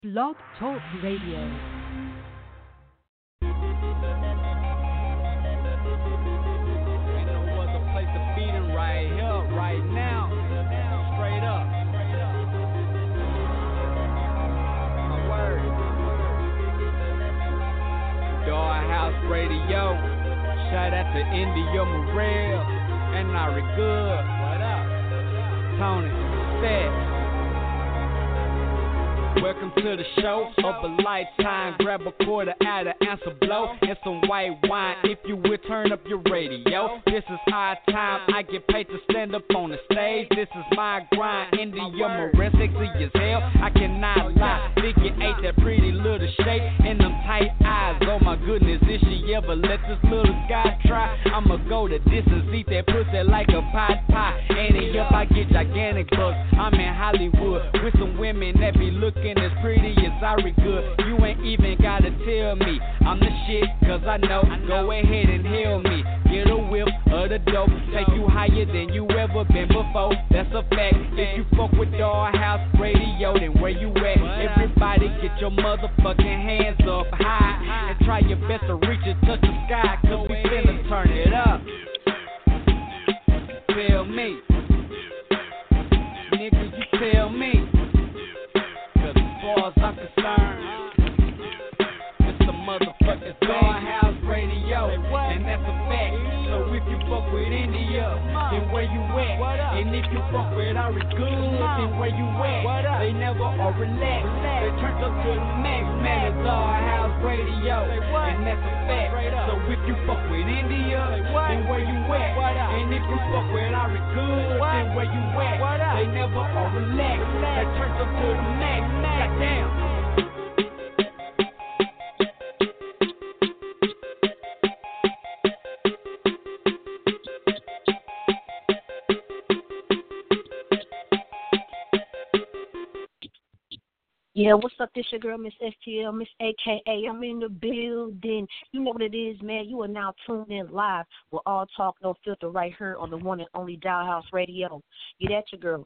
Blog Talk Radio. Ain't no other place to be than right here, right now. Straight up. My word. Dollhouse Radio. Shout out to India Morel and Ari Good. What up? Tony Fett. Welcome to the show of a lifetime. Grab a quarter out of answer blow and some white wine. If you will, turn up your radio. This is our time. I get paid to stand up on the stage. This is my grind. India Morel, sexy as hell. I cannot lie. Figure eight, that pretty little shape and them tight eyes. Oh my goodness, if she ever let this little guy try, I'ma go the distance, eat that pussy like a pot pie. And if I get gigantic bucks, I'm in Hollywood with some women that be looking as pretty as Ari Good. You ain't even gotta tell me I'm the shit, cause I know. Go ahead and hail me. Get a whiff of the dope. Take you higher than you ever been before. That's a fact. If you fuck with Dollhouse Radio, then where you at? Everybody get your motherfucking hands up high and try your best to reach and touch the sky, cause we finna turn it up. Tell me, nigga, you tell me. As far as I'm concerned, it's the motherfucking Dollhouse Radio, and that's a fact. So if you fuck with India, then where you at? And if you fuck with Ari Good, then where you at? They never are relaxed. They turned up to the max, man. It's Dollhouse Radio, and that's a fact. So if you fuck with India, then where you at? And if you fuck with Ari Good, then where you at? They never are relaxed. They turned up to the max. Goddamn. Yeah, what's up? This your girl, Miss STL, Miss AKA. I'm in the building. You know what it is, man. You are now tuned in live with All Talk No Filter right here on the one and only Dollhouse Radio. Get at your girl,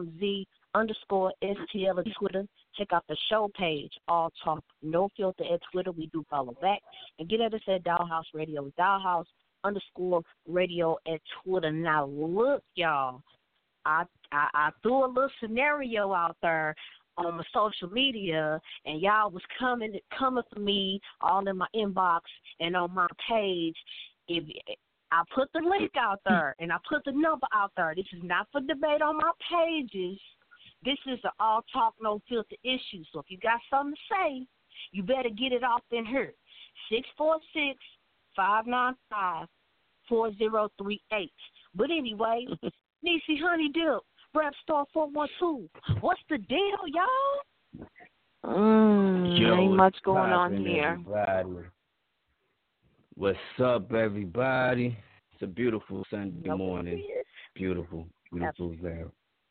MZ_STL at Twitter. Check out the show page, All Talk No Filter at Twitter. We do follow back. And get at us at Dollhouse Radio, Dollhouse_radio at Twitter. Now, look, y'all, I threw a little scenario out there on my social media, and y'all was coming for me all in my inbox and on my page. If I put the link out there and I put the number out there, this is not for debate on my pages. This is an all talk, no filter issue. So if you got something to say, you better get it off in here. 646-595-4038. But anyway, Niecy Honey Dip, Rap Star 412. What's the deal, y'all? Ain't much going on here. Everybody? What's up, everybody? It's a beautiful Sunday morning. Beautiful day.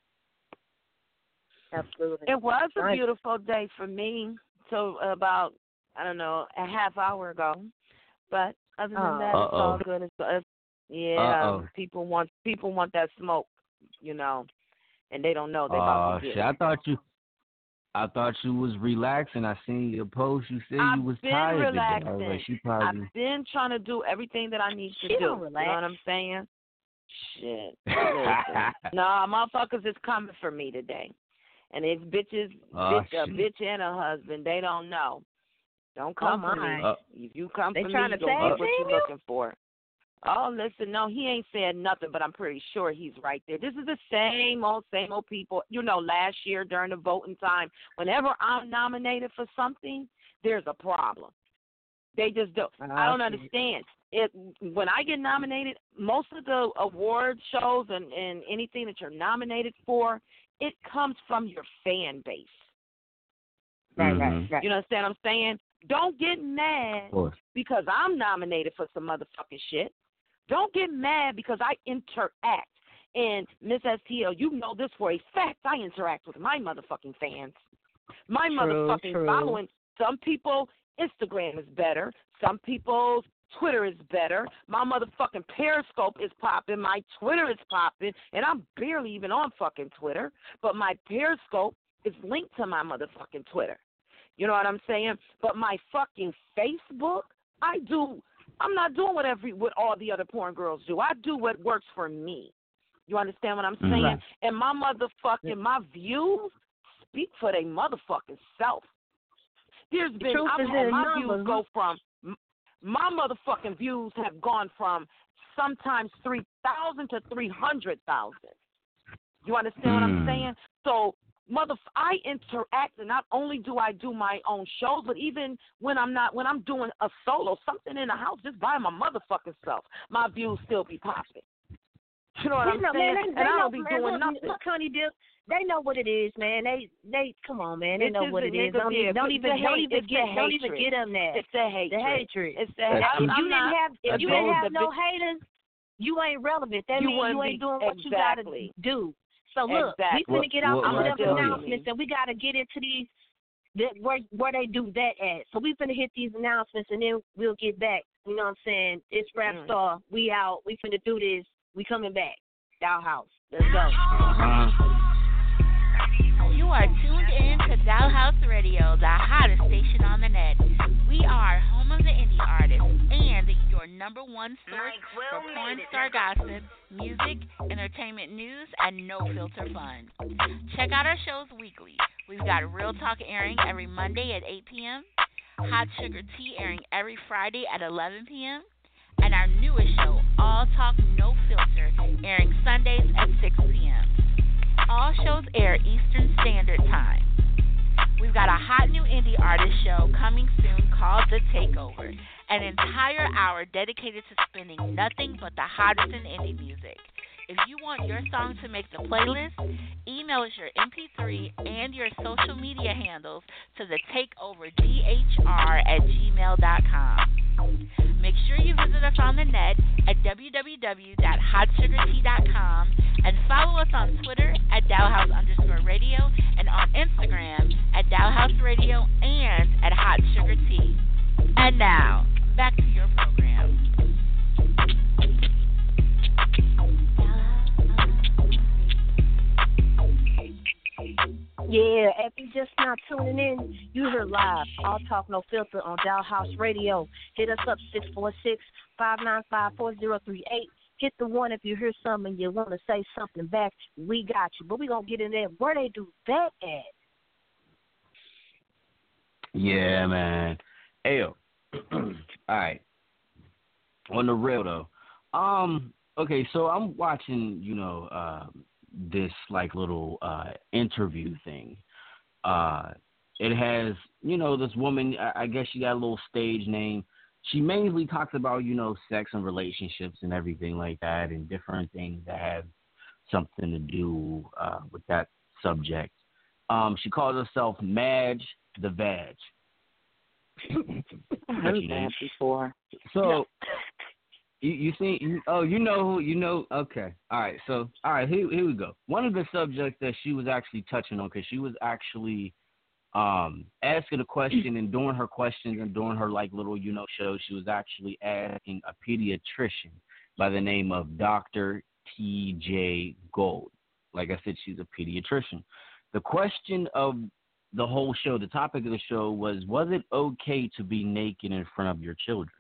Absolutely. It was a beautiful day for me till about, I don't know, a half hour ago. But other than that, it's all good. People want that smoke, you know. And they don't know they about to get it. I thought you was relaxing. I seen your post. You said you was tired relaxing. today. I've been trying to do everything that I need to do. You know what I'm saying? Shit. No, motherfuckers is coming for me today. And it's bitch and her husband. They don't know. Don't come for me. If you come for me, you don't get what you're looking for. Oh, listen, no, he ain't said nothing, but I'm pretty sure he's right there. This is the same old people. You know, last year during the voting time, whenever I'm nominated for something, there's a problem. They just don't. I don't understand. When I get nominated, most of the award shows and anything that you're nominated for, it comes from your fan base. Right. You understand what I'm saying? Don't get mad because I'm nominated for some motherfucking shit. Don't get mad because I interact. And Miss STL, you know this for a fact. I interact with my motherfucking fans. My motherfucking following. Some people, Instagram is better. Some people's Twitter is better. My motherfucking Periscope is popping. My Twitter is popping. And I'm barely even on fucking Twitter. But my Periscope is linked to my motherfucking Twitter. You know what I'm saying? But my fucking Facebook, I'm not doing what all the other porn girls do. I do what works for me. You understand what I'm saying? Right. And my views speak for their motherfucking self. There's been, my views go from, my motherfucking views have gone from sometimes 3,000 to 300,000. You understand what I'm saying? So, I interact, and not only do I do my own shows, but even when I'm doing a solo, something in the house, just by my motherfucking self, my views still be popping. You know what I'm saying? Man, and I don't be doing nothing. Look, honey, Dip, they know what it is, man. They come on, man. They know what it is. Don't even get them that. It's the hatred. The hatred. It's the hatred. If you didn't have no haters, you ain't relevant. That means you ain't doing what you gotta do. So look, we finna get out some of them announcements, and we gotta get into these where they do that at. So we finna hit these announcements, and then we'll get back. You know what I'm saying? It's Rap Star. We out. We finna do this. We coming back. Dollhouse. Let's go. You are tuned in to Dollhouse Radio, the hottest station on the net. We are home of the indie artists and your number one source for porn star gossip, music, entertainment news, and no-filter fun. Check out our shows weekly. We've got Real Talk airing every Monday at 8 p.m., Hot Sugar Tea airing every Friday at 11 p.m., and our newest show, All Talk No Filter, airing Sundays at 6 p.m. All shows air Eastern Standard Time. We've got a hot new indie artist show coming soon called The Takeover, an entire hour dedicated to spinning nothing but the hottest in indie music. If you want your song to make the playlist, email us your MP3 and your social media handles to thetakeoverdhr@gmail.com. Make sure you visit us on the net at www.hotsugartea.com and follow us on Twitter at Dollhouse_radio and on Instagram at Dollhouse Radio and at Hot Sugar Tea. And now, back to your program. Yeah, if you just not tuning in, you heard live. All Talk No Filter on Dollhouse Radio. Hit us up 646-595-4038. Hit the one if you hear something and you want to say something back. We got you. But we going to get in there where they do that at. Yeah, man. Ayo. All right. On the real, though. Okay, so I'm watching, this like little interview thing. It has, this woman, I guess she got a little stage name. She mainly talks about, sex and relationships and everything like that and different things that have something to do with that subject. She calls herself Madge the Vag. I heard that before. So... You see, okay. All right, here we go. One of the subjects that she was actually touching on, because she was actually asking a question, and during her questions and during her, little, show, she was actually asking a pediatrician by the name of Dr. T.J. Gold. Like I said, she's a pediatrician. The question of the whole show, the topic of the show was it okay to be naked in front of your children?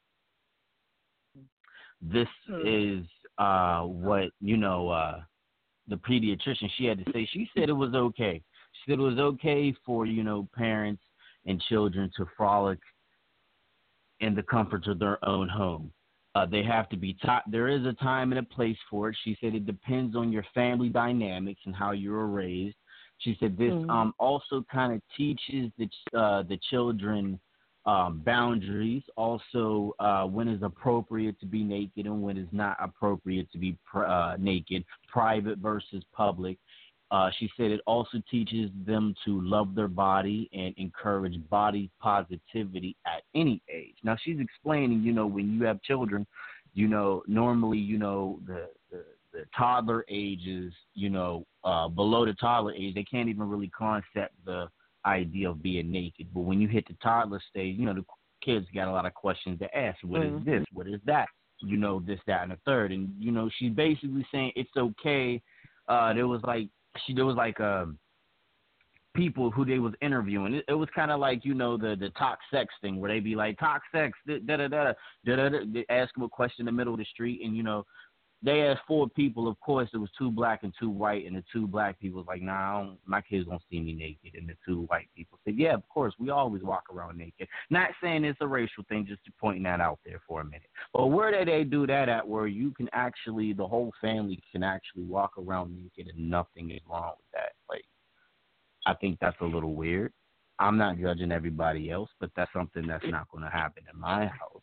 This is what, the pediatrician, she had to say. She said it was okay. She said it was okay for, parents and children to frolic in the comforts of their own home. They have to be taught. There is a time and a place for it. She said it depends on your family dynamics and how you were raised. She said this also kind of teaches the children boundaries, also when is appropriate to be naked and when is not appropriate to be naked, private versus public. She said it also teaches them to love their body and encourage body positivity at any age. Now, she's explaining, when you have children, normally, the toddler ages, below the toddler age, they can't even really concept the idea of being naked. But when you hit the toddler stage, the kids got a lot of questions to ask. What is this? What is that? This, that, and the third. And, she's basically saying it's okay. There was people who they was interviewing. It was kind of like, you know, the talk sex thing where they be like, talk sex, da-da-da-da, da-da-da. They ask them a question in the middle of the street, and, you know, they asked 4 people. Of course, it was 2 black and 2 white, and the 2 black people was like, nah, my kids don't see me naked. And the 2 white people said, yeah, of course, we always walk around naked. Not saying it's a racial thing, just pointing that out there for a minute. But where did they do that at, where you can actually, the whole family can actually walk around naked and nothing is wrong with that? Like, I think that's a little weird. I'm not judging everybody else, but that's something that's not going to happen in my house.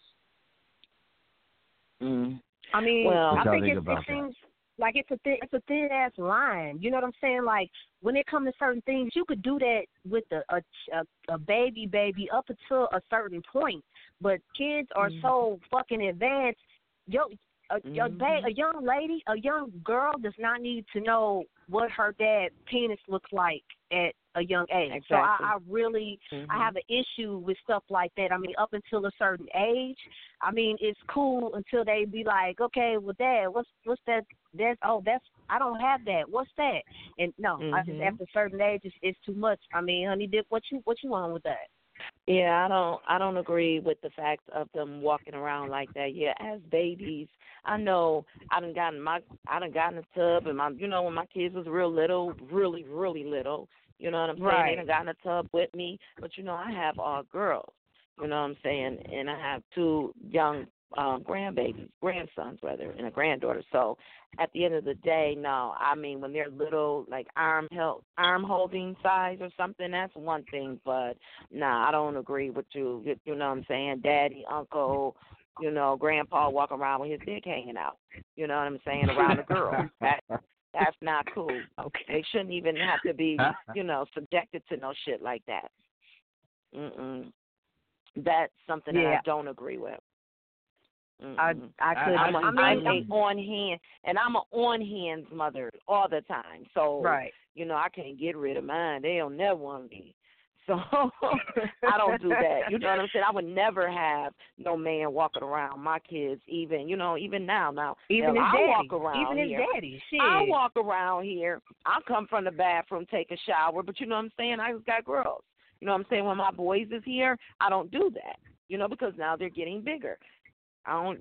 I mean, I think it that? seems like it's a thin ass line. You know what I'm saying? Like, when it comes to certain things, you could do that with a baby up until a certain point. But kids are so fucking advanced. A young lady, a young girl does not need to know what her dad's penis looks like at a young age. Exactly. So I really I have an issue with stuff like that. I mean, up until a certain age, I mean, it's cool until they be like, okay, well, Dad, what's that? That's I don't have that. What's that? And no, I just after a certain age, it's too much. I mean, honey, dip, what you want with that? Yeah, I don't agree with the fact of them walking around like that. Yeah, as babies, I know I done got in the tub, and when my kids was real little, really, really little, you know what I'm saying? Right. They done got in the tub with me, but I have all girls, you know what I'm saying? And I have 2 young grandsons rather, and a granddaughter. So at the end of the day, no, I mean, when they're little, like arm holding size or something, that's one thing. But nah, I don't agree with you. You know what I'm saying? Daddy, uncle, grandpa walking around with his dick hanging out. You know what I'm saying? Around the girl. That's not cool. Okay. They shouldn't even have to be, subjected to no shit like that. That's something that I don't agree with. I'm an on hands mother all the time. So I can't get rid of mine. They don't never want me. So I don't do that. You know what I'm saying? I would never have no man walking around my kids, even now. Even his daddy. Walk around even here. His daddy. Shit. I walk around here. I'll come from the bathroom, take a shower, but you know what I'm saying? I just got girls. You know what I'm saying? When my boys is here, I don't do that. Because now they're getting bigger. I don't,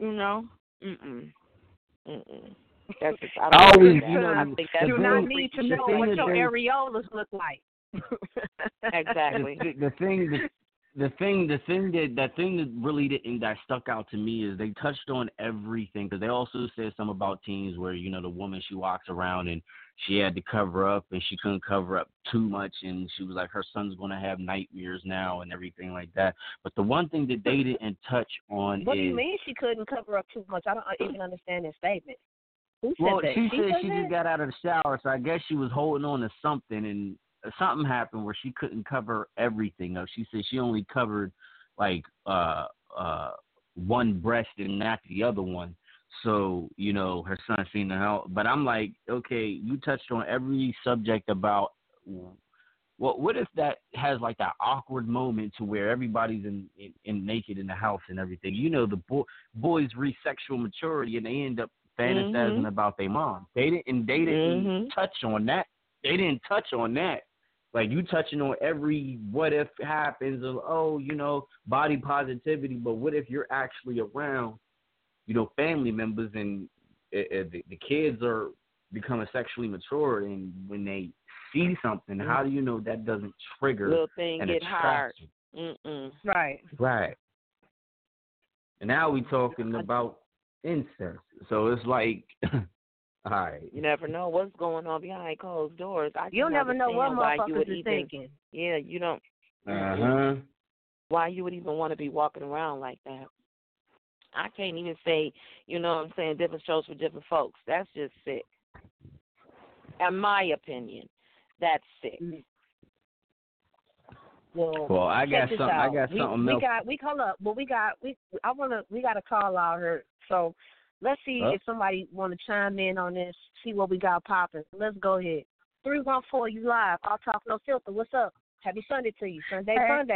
That's just, I don't always, I think that's do not need to know what your areolas look like. Exactly. The thing that really that stuck out to me is they touched on everything, because they also said something about teens where the woman, she walks around and she had to cover up and she couldn't cover up too much, and she was like her son's going to have nightmares now and everything like that. But the one thing that they didn't touch on what do you mean she couldn't cover up too much? I don't even understand that statement. Who said that? She said she just got out of the shower, so I guess she was holding on to something, and something happened where she couldn't cover everything up. She said she only covered like one breast and not the other one. So, her son seen the hell. But I'm like, okay, you touched on every subject about what if that has like that awkward moment to where everybody's in naked in the house and everything. The boys reach sexual maturity and they end up fantasizing about their mom. They didn't touch on that. They didn't touch on that. Like, you touching on every what if happens of, body positivity, but what if you're actually around, family members and the kids are becoming sexually mature, and when they see something, how do you know that doesn't trigger little thing an get hard? Right. And now we talking about incest. So it's like, all right. You never know what's going on behind closed doors. You'll never know what motherfuckers is thinking. Yeah, you don't. Why you would even want to be walking around like that? I can't even say, different strokes for different folks. That's just sick. In my opinion, that's sick. Well, I got something. I got something else. We got a call out here. So let's see if somebody want to chime in on this. See what we got popping. Let's go ahead. 314, you live. I'll talk no filter. What's up? Happy Sunday to you. Sunday.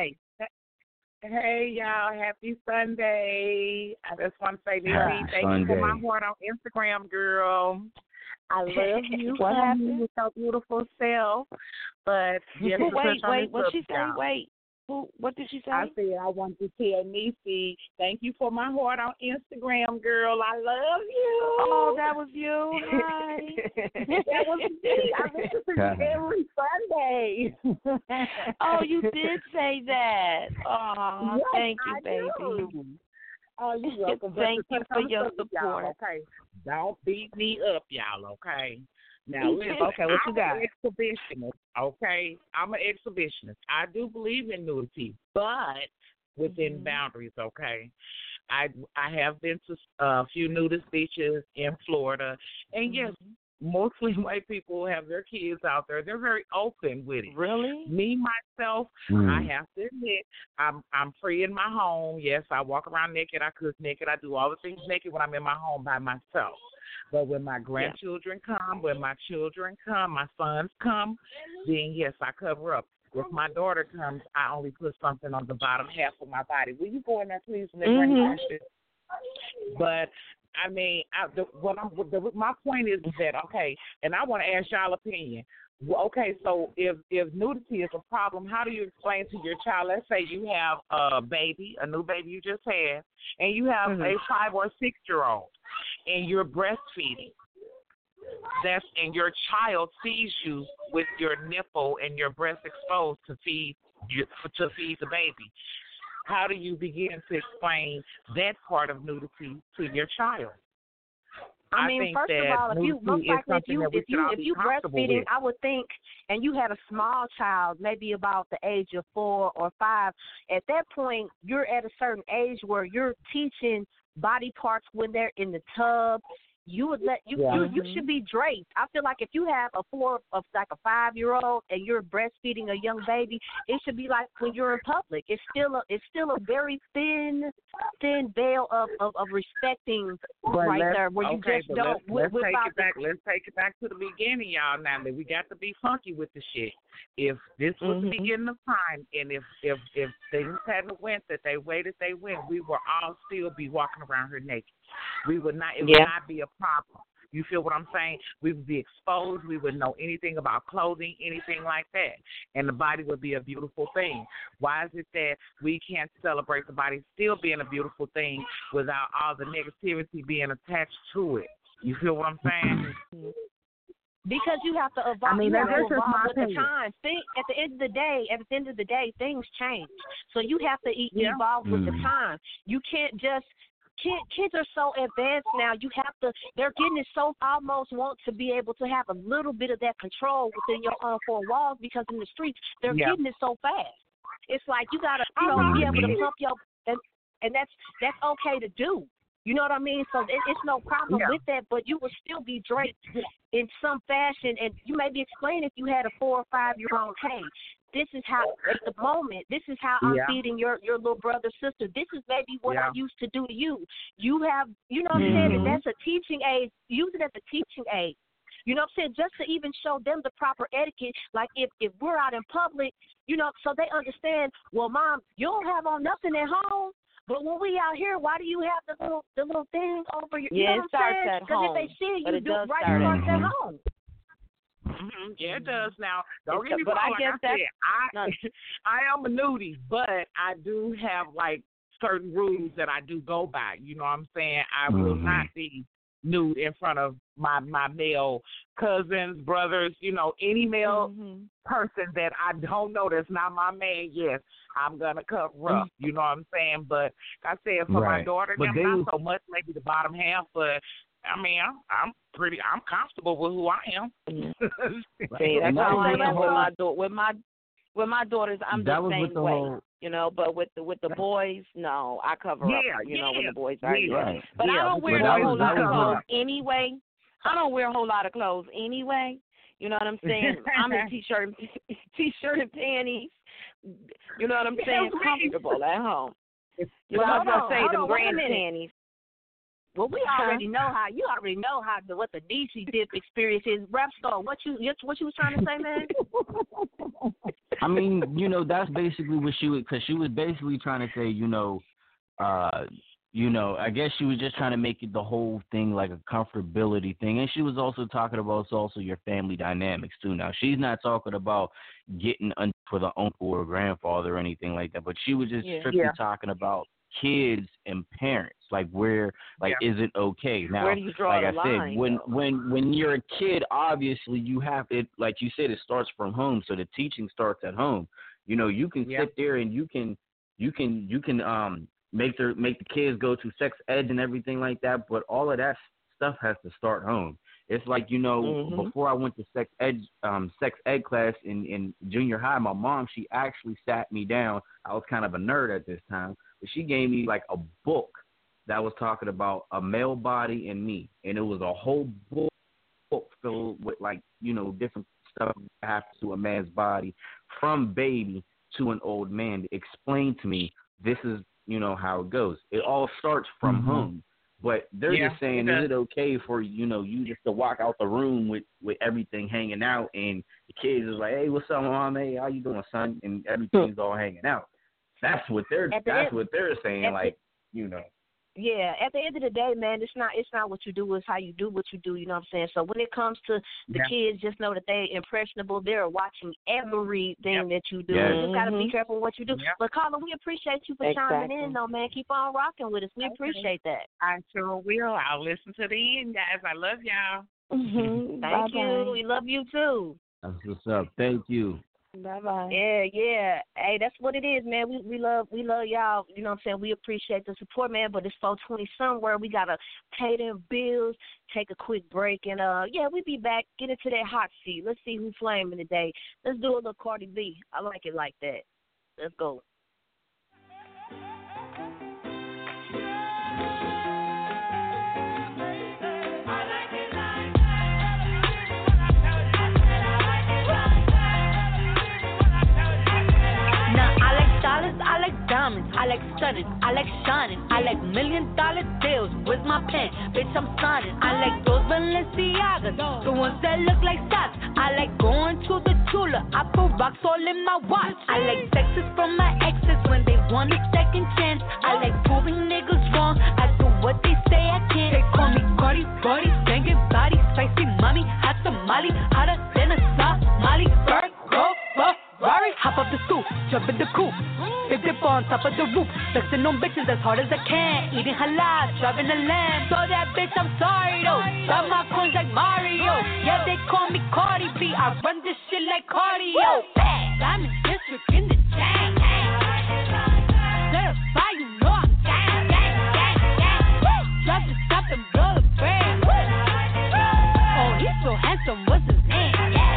Hey, y'all. Happy Sunday. I just want to say, Lily, thank you for my heart on Instagram, girl. I love you. What happened? With your beautiful self. But yes, wait, what she say? Wait. What did she say? I said I wanted to tell Niecy, thank you for my heart on Instagram, girl. I love you. Oh, that was you. Hi. That was me. I listen to you every Sunday. Oh, you did say that. Oh, yes, thank you, baby. Do. Oh, you're welcome. Thank you for your support. Okay, don't beat me up, y'all. Okay. Now, listen, okay, what you got? I'm an exhibitionist, okay? I'm an exhibitionist. I do believe in nudity, but within boundaries, okay? I have been to a few nudist beaches in Florida, and yes, mostly white people have their kids out there. They're very open with it. Really? Me, myself, I have to admit, I'm free in my home. Yes, I walk around naked. I cook naked. I do all the things naked when I'm in my home by myself. But when my grandchildren come, when my children come, my sons come, then, yes, I cover up. If my daughter comes, I only put something on the bottom half of my body. Will you go in there, please, and bring questions? But, I mean, my point is that, okay, and I want to ask y'all opinion. Okay, so if nudity is a problem, how do you explain to your child, let's say you have a baby, a new baby you just had, and you have a 5 or 6-year-old, and you're breastfeeding, and your child sees you with your nipple and your breast exposed to feed the baby. How do you begin to explain that part of nudity to your child? I mean, first of all, if you breastfeeding, I would think, and you had a small child, maybe about the age of 4 or 5, at that point, you're at a certain age where you're teaching body parts when they're in the tub. You would you should be draped. I feel like if you have a 5-year-old and you're breastfeeding a young baby, it should be like when you're in public. It's still a very thin veil of respecting there where you just don't. Let's take it back to the beginning, y'all. Now that we got to be funky with the shit. If this was the beginning of time, and if things hadn't went that they waited, we would all still be walking around here naked. We would not. It would not be a problem. You feel what I'm saying? We would be exposed. We wouldn't know anything about clothing, anything like that. And the body would be a beautiful thing. Why is it that we can't celebrate the body still being a beautiful thing without all the negativity being attached to it? You feel what I'm saying? Because you have to evolve. I mean, that's just my with the times. At the end of the day, things change. So you have to evolve with the time. You can't just. Kids are so advanced now. They're getting it so almost want to be able to have a little bit of that control within your own four walls, because in the streets they're getting it so fast. It's like you gotta, be able to pump your, and that's okay to do. You know what I mean? So it's no problem with that, but you will still be draped in some fashion, and you may be explaining if you had a 4 or 5-year-old, hey, this is how, at the moment, this is how I'm feeding your little brother, sister. This is maybe what I used to do to you. You have, you know what I'm saying? And that's a teaching aid. Use it as a teaching aid. You know what I'm saying? Just to even show them the proper etiquette. Like if we're out in public, so they understand, well, Mom, you don't have on nothing at home. But when we out here, why do you have the little thing over your? You know what I'm saying? Because if they see you do it right, it starts at home. Yeah, it does. Now, don't get me wrong. I am a nudie, but I do have like certain rules that I do go by. You know what I'm saying? I will not be nude in front of my male cousins, brothers, any male person that I don't know that's not my man. Yes, I'm gonna cover up. You know what I'm saying? But like I said, for my daughter, not so much, maybe the bottom half, but I mean, I'm comfortable with who I am. See, that's how I am with my daughters. I'm the same way, but with the boys, no, I cover up. When the boys are here. But I don't wear a whole lot of clothes anyway. You know what I'm saying? I'm in t-shirt and panties. You know what I'm saying? Comfortable at home. I was gonna say them grand panties. Well, we already know what the DC dip experience is. Rap star, what you was trying to say, man? I mean, that's basically what she was, because she was basically trying to say, you know, I guess she was just trying to make it the whole thing like a comfortability thing. And she was also talking about also your family dynamics too. Now, she's not talking about getting for the uncle or grandfather or anything like that, but she was just strictly talking about kids and parents, like where, like, is it okay? Now, where do you draw like the I line, said, when you're a kid, obviously you have it, like you said, it starts from home, so the teaching starts at home. You know, you can sit there and you can make the kids go to sex ed and everything like that, but all of that stuff has to start home. It's like, you know, before I went to sex ed class in junior high, my mom, she actually sat me down. I was kind of a nerd at this time, but she gave me like a book that was talking about a male body and me, and it was a whole book filled with, like, you know, different stuff that happens to a man's body from baby to an old man to explain to me this is, you know, how it goes. It all starts from home. But they're just saying, is it okay for, you know, you just to walk out the room with everything hanging out, and the kids is like, hey, what's up, mom? Hey, how you doing, son? And everything's all hanging out. That's what they're saying, like, you know. Yeah, at the end of the day, man, it's not what you do, it's how you do what you do, you know what I'm saying? So when it comes to the kids, just know that they're impressionable. They're watching everything that you do. You just got to be careful what you do. But, Carla, we appreciate you for chiming in, though, man. Keep on rocking with us. We appreciate that. I sure will. I'll listen to the end, guys. I love y'all. Thank you. We love you, too. That's what's up. Thank you. Bye-bye. Yeah. Hey, that's what it is, man. We love y'all. You know what I'm saying? We appreciate the support, man, but it's 4:20 somewhere. We got to pay them bills, take a quick break, and, we be back. Get into that hot seat. Let's see who's flaming today. Let's do a little Cardi B. I like it like that. Let's go. I like diamonds, I like stunning, I like shining, I like $1 million deals. Where's my pen? Bitch, I'm signing. I like those Balenciagas, the ones that look like socks. I like going to the Tula, I put rocks all in my watch. I like texts from my exes when they want a second chance. I like proving niggas wrong, I do what they say I can't. They call me Cardi, banging body, spicy mommy, hot tamale, hotter than a Somali. Virgo, Ferrari, hop up the stoop, jump in the coupe. Big dip on top of the roof, flexing on bitches as hard as I can. Eating halal, driving a lamb. So that bitch, I'm sorry though. Got my coins like Mario. Yeah, they call me Cardi B. I run this shit like cardio. I'm in district in the chain. Certify, you know I'm gang. Drop the top and blow the brand. Oh, he's so handsome. What's his name?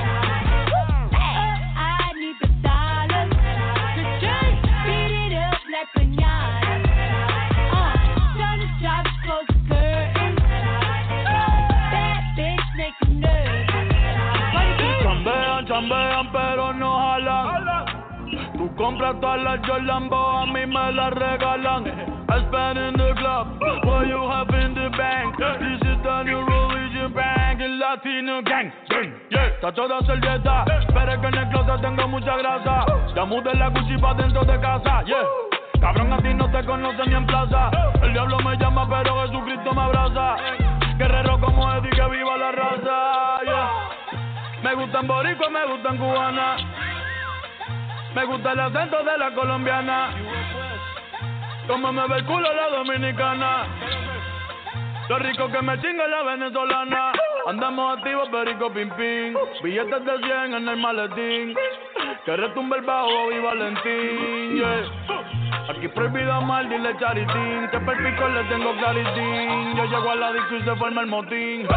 Chambean pero no jalan. Tú compras todas las Jolambo, a mí me las regalan. I spend in the club, what you have in the bank. This is the new religion bank, el Latino gang. Trato de hacer dieta, pero es que en el closet tengo mucha grasa. Ya mudé la Gucci pa' dentro de casa, Cabrón, a ti no te conocen ni en plaza. El diablo me llama, pero Jesucristo me abraza. Guerrero como Eddie, que viva la raza, Me gustan boricua, me gustan cubana. Me gusta el acento de la colombiana. Como me ve el culo la dominicana. Lo rico que me chinga la venezolana. Andamos activos, perico, pim, pim. Billetes de 100 en el maletín. Que retumbe el bajo y Valentín, Aquí prohibido amar, dile charitín. Que perpico le tengo claritín. Yo llego a la disco y se forma el motín.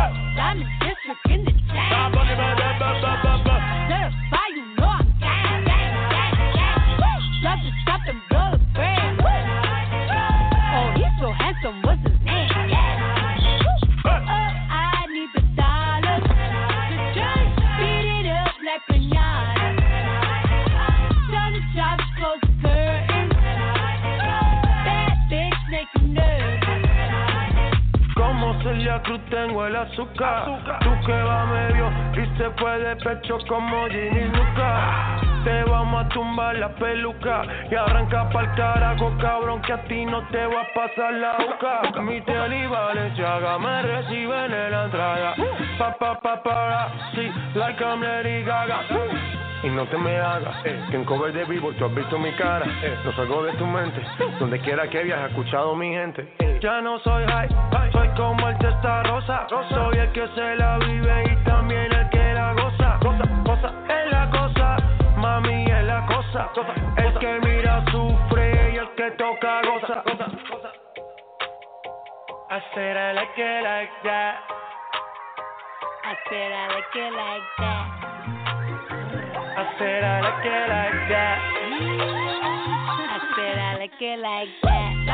Certify, you know I'm gang. Drop the top and blow the brand. Oh, he's so handsome, what's his name? I need the dollars to just beat it up like piñata. Turn the drops, close the curtains. That bitch make you nervous. Como Celia Cruz tengo el azúcar. Tú que va medio y se fue de pecho como Ginny Luca. Te vamos a tumbar la peluca y arranca pa'l carajo, cabrón, que a ti no te va a pasar la boca. Mi tele y Balenciaga me reciben en la entrada. Sí, like I'm Lady Gaga. Y no te me hagas, que en cover de vivo tú has visto mi cara. No salgo de tu mente, donde quiera que viajes, he escuchado mi gente. Ya no soy high, soy como el Testa Rosa. Soy el que se la vive y también el que la goza. Es la cosa, mami es la cosa. El que mira sufre y el que toca goza. I said I like it like that. I said I like it like that. I said I like it like that. I said I like it like that.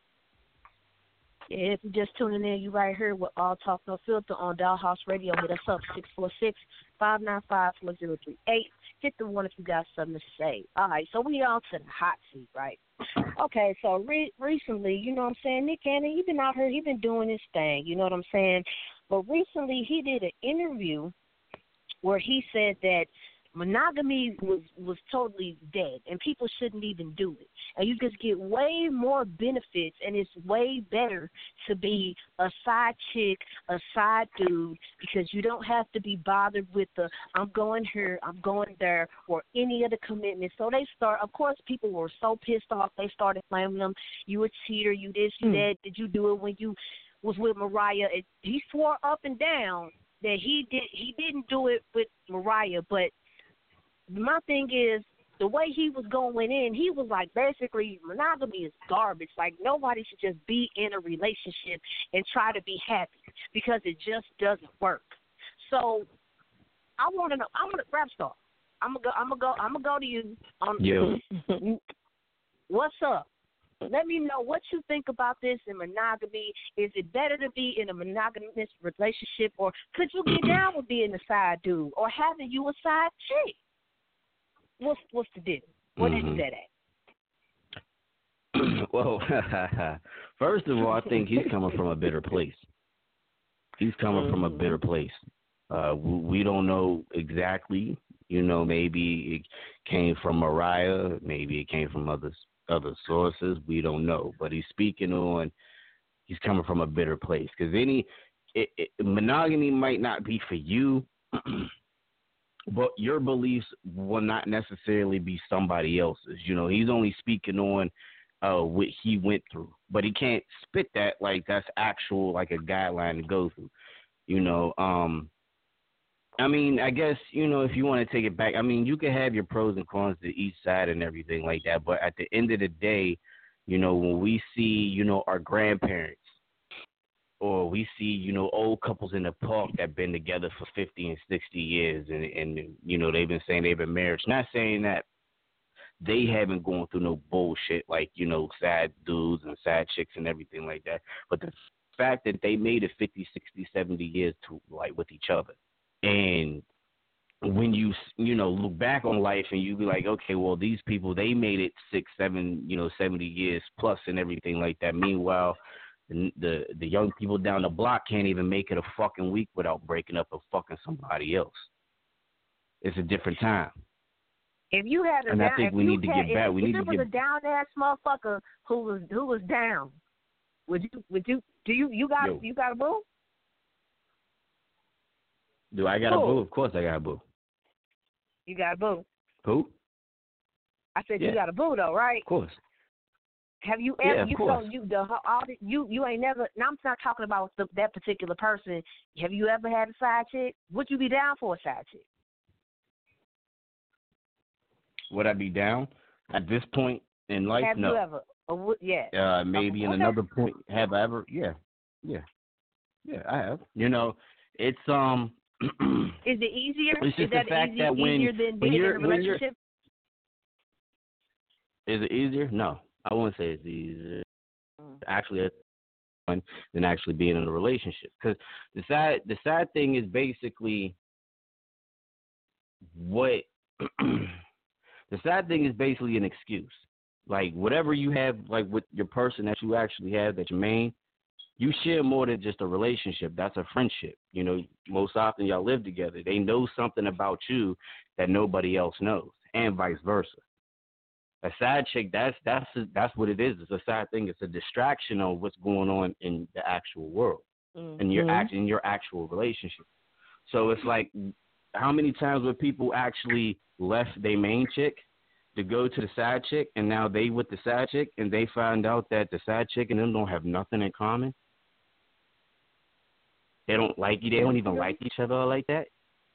Yeah, if you're just tuning in, you right here with All Talk No Filter on Dollhouse Radio. Hit us up, 646-595-4038. Hit the one if you got something to say. All right, so we on to the hot seat, right? Okay, so recently, you know what I'm saying, Nick Cannon, he been out here, he been doing his thing, you know what I'm saying? But recently he did an interview where he said that monogamy was totally dead and people shouldn't even do it. And you just get way more benefits, and it's way better to be a side chick, a side dude, because you don't have to be bothered with the I'm going here, I'm going there, or any other commitment. So they start, of course, people were so pissed off, they started blaming them. You a cheater, you this, you that. Did you do it when you was with Mariah? He swore up and down that he didn't do it with Mariah, but my thing is, the way he was going in, he was like, basically, monogamy is garbage. Like, nobody should just be in a relationship and try to be happy because it just doesn't work. So, I want to know. I'm gonna rap star. I'm gonna go to you. What's up? Let me know what you think about this in monogamy. Is it better to be in a monogamous relationship, or could you get down with being a side dude, or having you a side chick? What's the deal? What is that at? Well, first of all, I think he's coming from a bitter place. He's coming from a bitter place. We don't know exactly. You know, maybe it came from Mariah. Maybe it came from other sources. We don't know. But he's coming from a bitter place. Because monogamy might not be for you. But your beliefs will not necessarily be somebody else's. You know, he's only speaking on what he went through. But he can't spit that like that's actual, like a guideline to go through. You know, I mean, I guess, you know, if you want to take it back, I mean, you can have your pros and cons to each side and everything like that. But at the end of the day, you know, when we see, you know, our grandparents, or we see, you know, old couples in the park that been together for 50 and 60 years and you know, they've been saying they've been married. Not saying that they haven't gone through no bullshit like, you know, sad dudes and sad chicks and everything like that. But the fact that they made it 50, 60, 70 years to, like, with each other. And when you know, look back on life and you be like, okay, well, these people, they made it 6, 7, you know, 70 years plus and everything like that. Meanwhile, the young people down the block can't even make it a fucking week without breaking up and fucking somebody else. It's a different time. If you had a and I think we need to get back. We need to get. If it was a down ass motherfucker who was down, would you got a boo? Do I got a boo? Of course I got a boo. You got a boo. Who? I said you got a boo though, right? Of course. Have you ever? Yeah, you ain't never. Now I'm not talking about that particular person. Have you ever had a side chick? Would you be down for a side chick? Would I be down at this point in life? Have no. you ever? Yeah. Maybe in another point. Have I ever? Yeah, I have. You know, it's Is it easier? It's just is that the fact that easier than being in a relationship? Is it easier? No, I wouldn't say it's easier. Actually, it's fun than actually being in a relationship. Because the sad thing is basically what the sad thing is basically an excuse. Like whatever you have, like with your person that you actually have, that your main, you share more than just a relationship. That's a friendship. You know, most often y'all live together. They know something about you that nobody else knows, and vice versa. A side chick, that's what it is. It's a side thing. It's a distraction of what's going on in the actual world, in your actual relationship. So it's like, how many times where people actually left their main chick to go to the side chick, and now they with the side chick, and they find out that the side chick and them don't have nothing in common. They don't like you. They don't even like each other like that.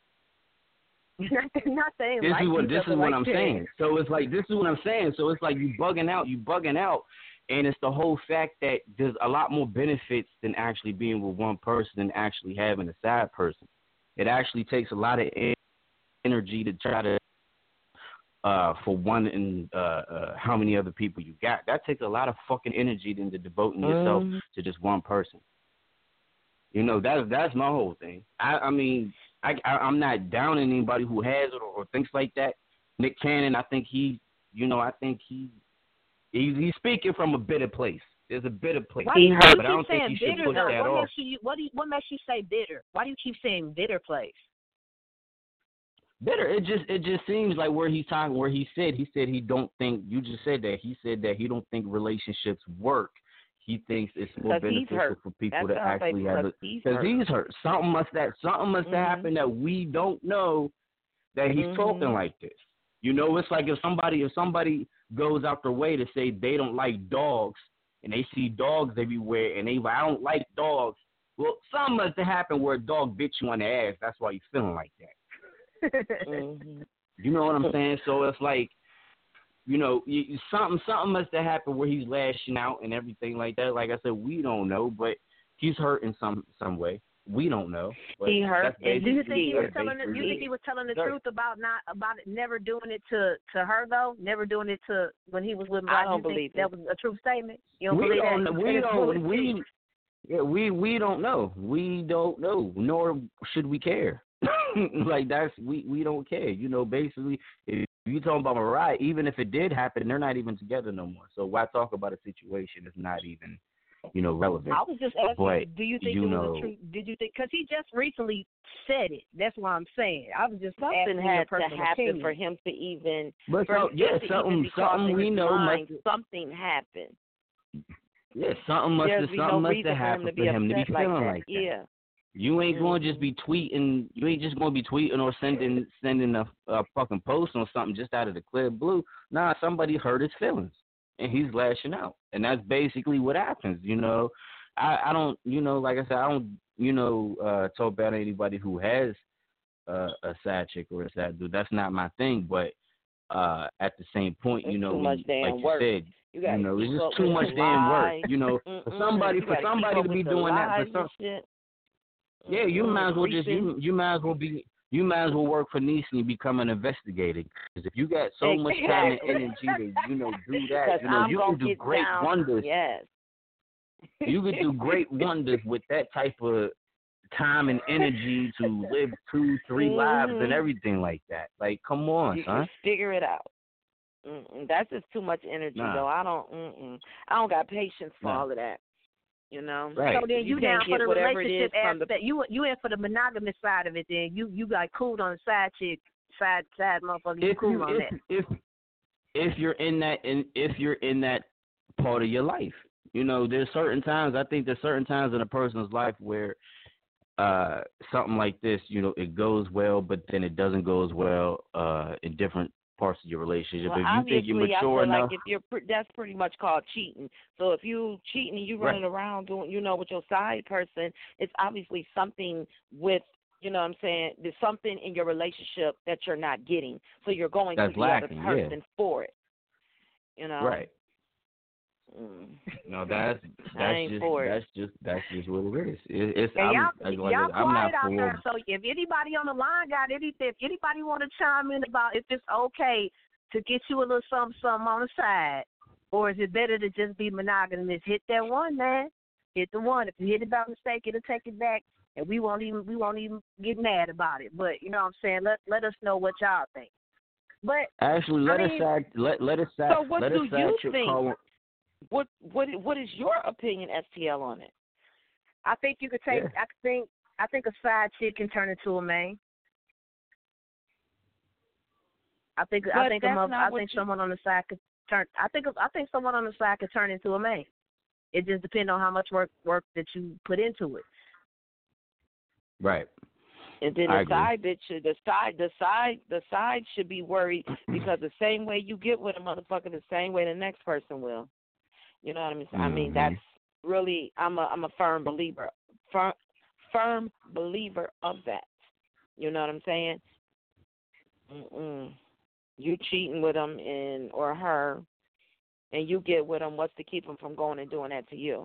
Not saying this is what I'm that. saying. So it's like, this is what I'm saying. So it's like you bugging out, and it's the whole fact that there's a lot more benefits than actually being with one person than actually having a side person. It actually takes a lot of energy to try to for one and how many other people you got. That takes a lot of fucking energy than to devoting yourself to just one person. You know, that's my whole thing. I mean, I'm not downing anybody who has it or thinks like that. Nick Cannon, I think he's speaking from a bitter place. There's a bitter place. Why do you but I don't think you should push that off. What makes you say bitter? Why do you keep saying bitter place? Bitter. It just seems like where he said he don't think, you just said that, he said that he don't think relationships work. He thinks it's more beneficial for people to actually have it because he's hurt. Something must have happened that we don't know that he's talking like this. You know, it's like if somebody goes out their way to say they don't like dogs and they see dogs everywhere and I don't like dogs. Well, something must have happened where a dog bit you on the ass. That's why you're feeling like that. You know what I'm saying? So it's like, you know, something must have happened where he's lashing out and everything like that. Like I said, we don't know, but he's hurt in some way. We don't know. But he hurt. Do you think he was telling the truth about never doing it to her though? Never doing it to when he was with me? I don't believe that was a true statement. You don't we believe don't, that? We don't know. We don't know. Nor should we care. Like we don't care. You know, basically, if you talking about Mariah, even if it did happen, they're not even together no more. So why talk about a situation that's not even, you know, relevant? I was just asking, but, do you think it was a truth? Did you think? Because he just recently said it. That's what I'm saying. I was just something had to happen opinion. for him to even. But something we know something happened. Yeah, something must have happened for him to be feeling like that. Yeah. You ain't going to just be tweeting. You ain't just going to be tweeting or sending a fucking post on something just out of the clear blue. Nah, somebody hurt his feelings, and he's lashing out, and that's basically what happens. You know, I don't. You know, like I said, I don't. You know, talk about anybody who has a side chick or a side dude. That's not my thing. But at the same point, you know, like you said. You know, it's just too much damn work. You know, for somebody to be doing that for some. Yeah, you might as well you might as well work for Neeson and become an investigator. Because if you got so much time and energy to, you know, do that, you know, you can do great wonders. Yes. You can do great wonders with that type of time and energy to live 2-3 lives and everything like that. Like, come on, son. Figure it out. That's just too much energy, though. I don't got patience for all of that. You know, right. So then you down for the relationship aspect. You in for the monogamous side of it. Then you got cool on the side chick, side motherfucker. You cool on that. If you're in that part of your life, you know, there's certain times. I think there's certain times in a person's life where something like this, you know, it goes well, but then it doesn't go as well in different parts of your relationship. Well, if you think you're mature enough, like if you're that's pretty much called cheating. So if you cheating and you running around doing, you know, with your side person, it's obviously something with, you know what I'm saying, there's something in your relationship that you're not getting. So you're going to the other person for it. You know. Right. No, that's just what it is. I'm not out there. So if anybody on the line got anything, if anybody want to chime in about if it's okay to get you a little something on the side, or is it better to just be monogamous? Hit that one, man. Hit the one. If you hit it by mistake, it'll take it back, and we won't even get mad about it. But you know what I'm saying? Let us know what y'all think. But actually, let us. So what do you think? What is your opinion, STL, on it? I think you could take. Yeah. I think a side chick can turn into a main. I think someone on the side could turn. I think someone on the side could turn into a main. It just depends on how much work that you put into it. Right. And then the side should be worried because the same way you get with a motherfucker, the same way the next person will. You know what I mean? I mean that's really I'm a firm believer of that. You know what I'm saying? You cheating with him or her, and you get with them. What's to keep them from going and doing that to you?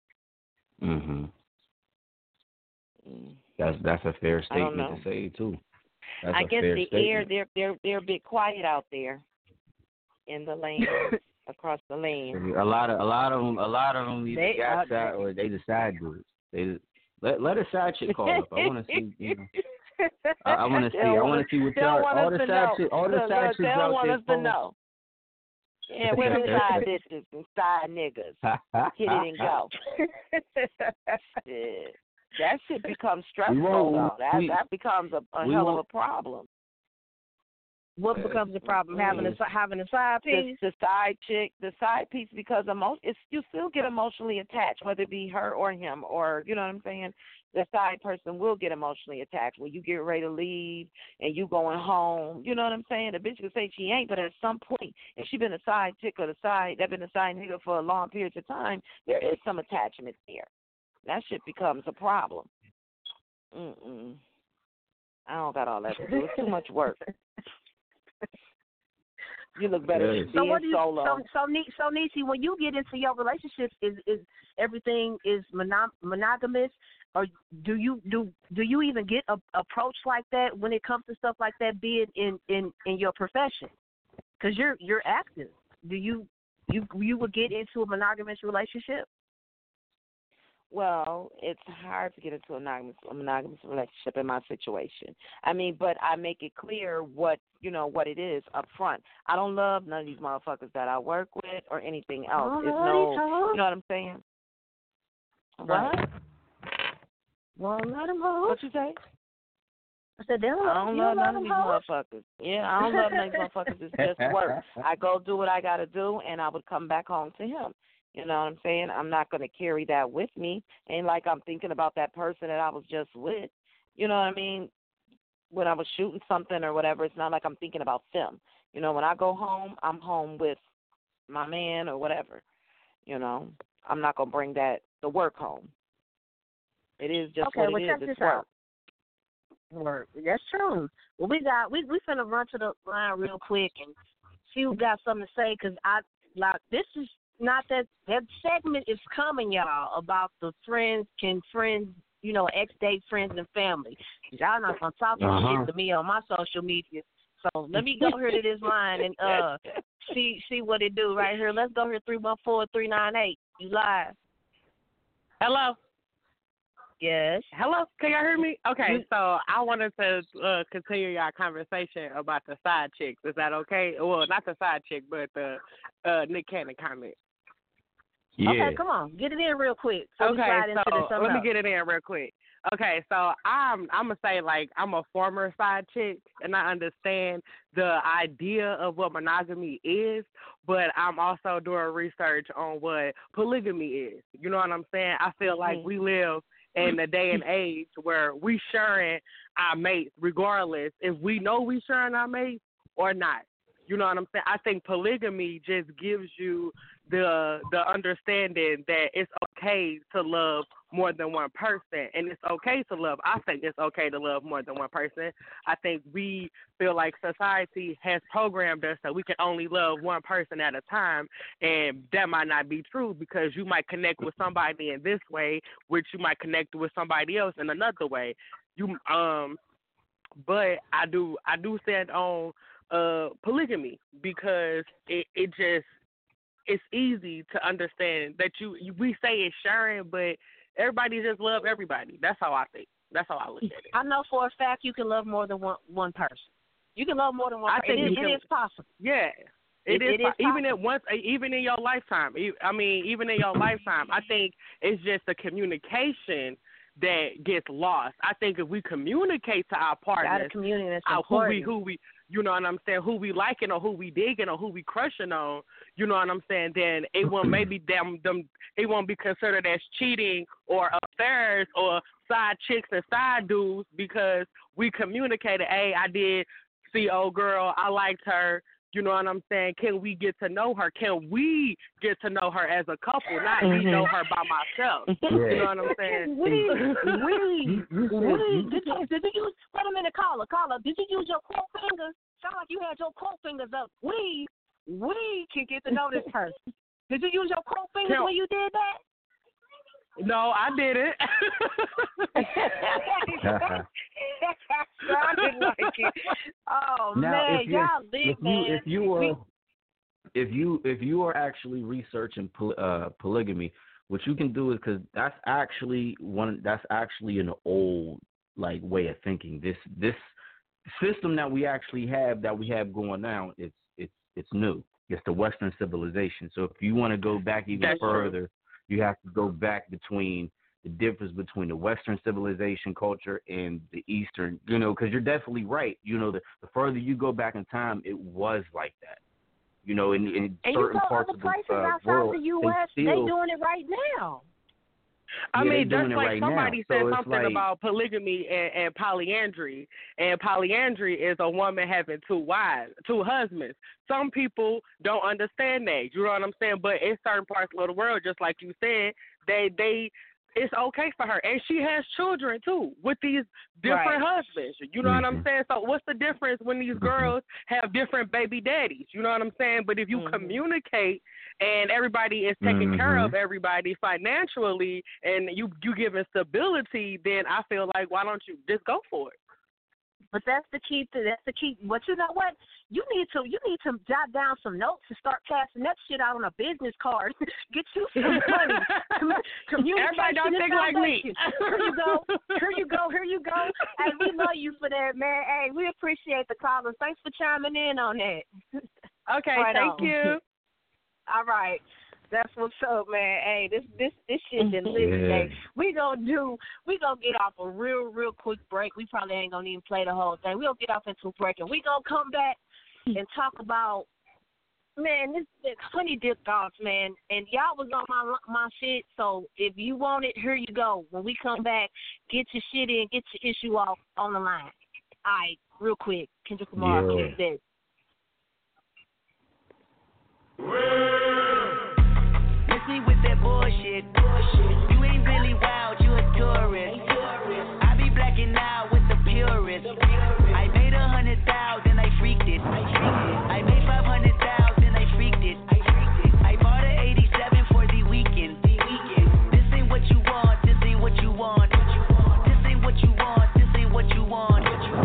That's a fair statement to say too. I guess they're a bit quiet out there in the lane across the lane. A lot of them either got side or they decide to. They let a side chick call up. I want to see. You know, I want to see what all the side chicks out there. They want us to know. Yeah, we're the side bitches and side niggas. Hit it and go. Shit. That shit becomes stressful, though. That becomes a hell of a problem. What becomes a problem? Having a side piece? The side piece, because you still get emotionally attached, whether it be her or him, or, you know what I'm saying? The side person will get emotionally attached when you get ready to leave and you going home. You know what I'm saying? The bitch could say she ain't, but at some point, if she been a side chick or been a side nigga for a long period of time, there is some attachment there. That shit becomes a problem. I don't got all that to do. It's too much work. You look better being solo. So Niecy, when you get into your relationships, is everything is monogamous, or do you even get approached like that when it comes to stuff like that, be it in your profession? Because you're active. Do you would get into a monogamous relationship? Well, it's hard to get into a monogamous relationship in my situation. I mean, but I make it clear what it is up front. I don't love none of these motherfuckers that I work with or anything else. You know what I'm saying? What? Well, let them hold. What you say? I said, I don't love none of these motherfuckers. Yeah, I don't love none of these motherfuckers. It's just work. I go do what I got to do, and I would come back home to him. You know what I'm saying? I'm not going to carry that with me. Ain't like I'm thinking about that person that I was just with. You know what I mean? When I was shooting something or whatever, it's not like I'm thinking about them. You know, when I go home, I'm home with my man or whatever. You know, I'm not going to bring the work home. It is just what it is. It's work. Work. That's true. Well, we finna run to the line real quick and see who got something to say, because this is not that segment is coming, y'all, about the friends, ex-date friends and family. Y'all not gonna talk shit to me on my social media. So let me go here to this line and see what it do right here. Let's go here, 314-398. You live. Hello. Yes. Hello. Can y'all hear me? Okay. So I wanted to continue your conversation about the side chicks. Is that okay? Well, not the side chick, but the Nick Cannon comment. Yeah. Okay, come on, get it in real quick. So let me get it in real quick. Okay, so I'm gonna say, like, I'm a former side chick, and I understand the idea of what monogamy is, but I'm also doing research on what polygamy is. You know what I'm saying? I feel like we live in a day and age where we sharing our mates, regardless if we know we sharing our mates or not. You know what I'm saying? I think polygamy just gives you the understanding that it's okay to love more than one person, and it's okay to love. I think it's okay to love more than one person. I think we feel like society has programmed us that we can only love one person at a time, and that might not be true, because you might connect with somebody in this way, which you might connect with somebody else in another way. But I do stand on polygamy, because it's easy to understand that we say it's sharing, but everybody just love everybody. That's how I think. That's how I look at it. I know for a fact you can love more than one person. You can love more than one person. It is possible. Yeah, It is even in your lifetime. I mean, even in your lifetime, I think it's just the communication that gets lost. I think if we communicate to our partners, who we, you know what I'm saying, who we liking or who we digging or who we crushing on, you know what I'm saying, then it won't maybe it won't be considered as cheating or affairs or side chicks and side dudes because we communicated, hey, I did see old girl, I liked her. You know what I'm saying? Can we get to know her? Can we get to know her as a couple? Not me know her by myself. Yeah. You know what I'm saying? Did you use? Wait a minute, caller. Did you use your quote fingers? Sound like you had your quote fingers up. We can get to know this person. Did you use your quote fingers when you did that? No, I didn't. Sounded like it. Oh now, man, y'all live, man. If you are actually researching polygamy, what you can do is because that's actually an old like way of thinking. This system that we actually have going now, it's new. It's the Western civilization. So if you want to go back even further. You have to go back between the difference between the Western civilization culture and the Eastern, you know, because you're definitely right. You know, the further you go back in time, it was like that. You know, in certain parts of the world, the U.S., they doing it right now. I mean, just like somebody said something about polygamy and polyandry. And polyandry is a woman having two husbands. Some people don't understand that. You know what I'm saying? But in certain parts of the world, just like you said, it's okay for her. And she has children, too, with these different husbands. You know what I'm saying? So what's the difference when these girls have different baby daddies? You know what I'm saying? But if you communicate and everybody is taking care of everybody financially and you giving stability, then I feel like why don't you just go for it? But that's the key. But you know what? You need to jot down some notes and start passing that shit out on a business card. Get you some money. Everybody don't think like me. Here you go. Hey, we love you for that, man. Hey, we appreciate the callers. Thanks for chiming in on that. Okay, thank you. All right. That's what's up, man. Hey, this shit been lit today. We gonna get off a real quick break. We probably ain't gonna even play the whole thing. We'll get off into a break and we gonna come back and talk about, man, this honey dip thoughts, man. And y'all was on my shit, so if you want it, here you go. When we come back, get your shit in, get your issue off on the line. All right, real quick. Kendrick Lamar, keep this. Me with that bullshit. You ain't really wild, you a tourist. I be blacking out with the purist. I made 100,000, I freaked it. I made 500,000, I freaked it. I bought an 87 for the weekend. This ain't what you want, this ain't what you want. This ain't what you want, this ain't what you want.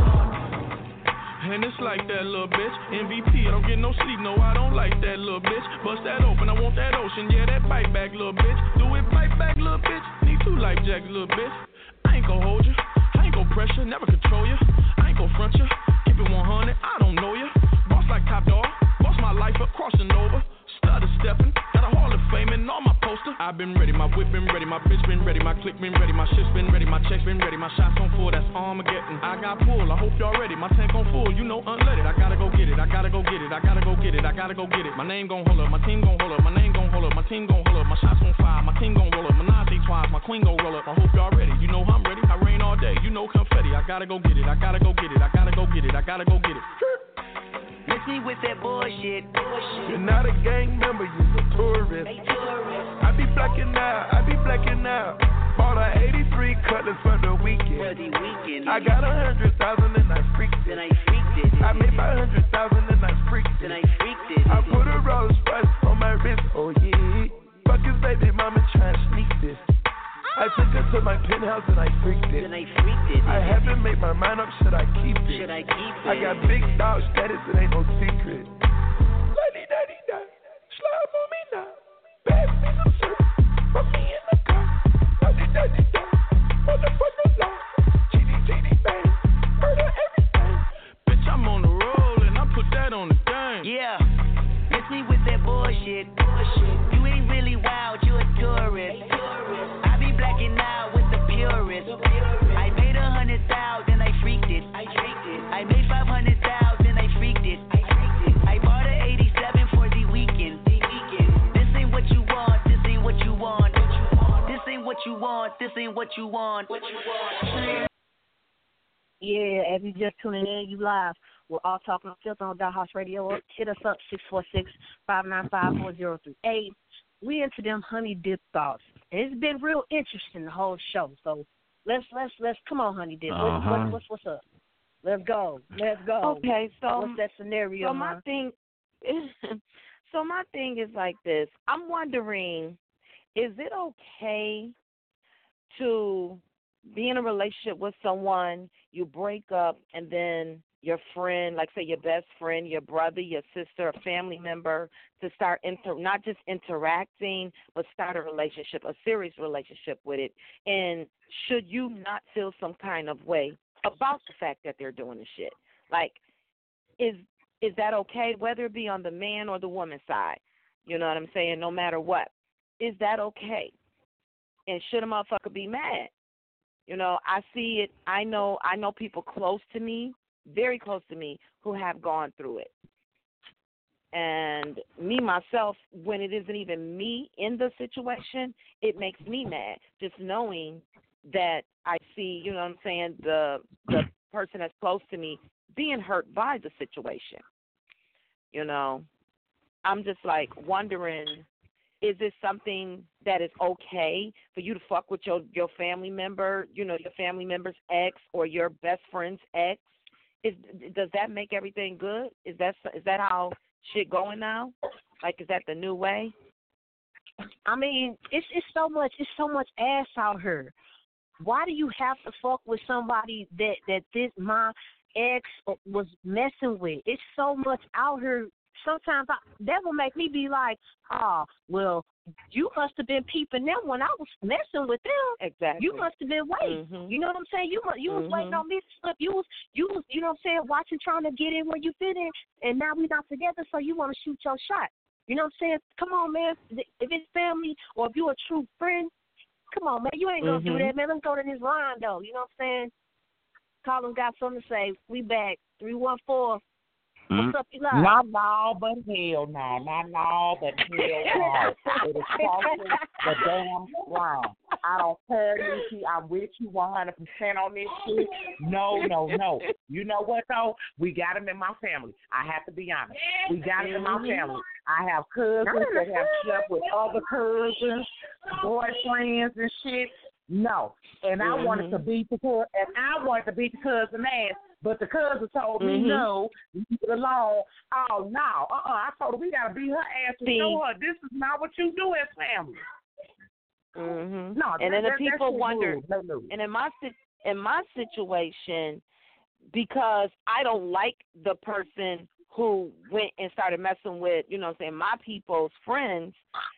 And it's like that little bitch. MVP, I don't get no sleep, no, I don't like that little bitch. Bust that open, I want that ocean, yeah, that bite back, little bitch. Do it, bite back, little bitch. Need 2 life jacks, little bitch. I ain't gon' hold you, I ain't gon' pressure, never control you. I ain't gon' front you, keep it 100, I don't know you. Boss like Top Dog, boss my life up, crossing over. Stutter stepping, got a Hall of Fame and all my poster. I've been ready, my whip been ready, my bitch been ready, my click been ready, my shit's been ready, my checks been ready, my shots on full, that's Armageddon. I got pull, I hope y'all ready, my tank on full, you know unleaded. I gotta go get it, I gotta go get it, I gotta go get it, I gotta go get it. My name gon' hold up, my team gon' hold up, my name gon' hold up, my team gon' hold up, my shots gon' fire, my team gon' roll up, Menage twice, my queen gon' roll up. I hope y'all ready, you know I'm ready, I rain all day, you know confetti. I gotta go get it, I gotta go get it, I gotta go get it, I gotta go get it. Miss me with that bullshit. You're not a gang member, you're a tourist. I be blacking out. Bought a 83 Cutlass for the weekend. I got 100,000 and I freaked it. I made 500,000 and I freaked it. I put a Rolls Royce on my wrist, oh yeah. Fuck his baby mama trying to sneak this. I took her to my penthouse and I freaked it. I haven't made my mind up, should I keep it? I got big dog status, it ain't no secret. La-dee-da-dee-da, slime on me now. Bad me some syrup, put me in the car. La-dee-da-dee-da, motherfucker law. G-D-G-D bang, murder everything. Bitch, I'm on the roll and I put that on the game. Yeah. Miss you want. This ain't what you want. Yeah, if you just tuning in, you live. We're all talking on Filth on Dollhouse Radio. Hit us up 646-595-4038. We into them honey dip thoughts. And it's been real interesting the whole show. So let's come on, honey dip. What's up? Let's go. Okay, so what's that scenario? So my thing is like this. I'm wondering, is it okay to be in a relationship with someone, you break up, and then your friend, like say your best friend, your brother, your sister, a family member, to start not just interacting, but start a relationship, a serious relationship with it? And should you not feel some kind of way about the fact that they're doing the shit? Like, is that okay, whether it be on the man or the woman side? You know what I'm saying? No matter what. Is that okay? And should a motherfucker be mad? You know, I see it. I know people close to me, very close to me, who have gone through it. And me, myself, when it isn't even me in the situation, it makes me mad just knowing that I see, you know what I'm saying, the person that's close to me being hurt by the situation. You know, I'm just like wondering, is this something that is okay for you to fuck with your family member, you know, your family member's ex or your best friend's ex? Does that make everything good? Is that how shit going now? Like, is that the new way? I mean, it's so much ass out here. Why do you have to fuck with somebody that my ex was messing with? It's so much out here. Sometimes that will make me be like, oh, well, you must have been peeping them when I was messing with them. Exactly. You must have been waiting. Mm-hmm. You know what I'm saying? You was waiting on me to slip. You was, you know what I'm saying, watching, trying to get in where you fit in, and now we not together, so you want to shoot your shot. You know what I'm saying? Come on, man. If it's family or if you're a true friend, come on, man. You ain't going to do that, man. Let's go to this line, though. You know what I'm saying? Colin got something to say. We back. 314. What's up, Eli? Not all but hell no. Not all but hell no. It is crossing the damn line. I don't care, Nikki. I'm with you 100% on this shit. No. You know what, though? We got them in my family. I have to be honest. We got them in my family. I have cousins that have slept with other cousins, boyfriends and shit. No. And I wanted to beat the cousin ass. But the cousin told me, no, leave it alone. Oh, no. I told her we got to beat her ass and show her this is not what you do as family. No, and then the people wonder, and in my situation, because I don't like the person who went and started messing with, you know what I'm saying, my people's friends,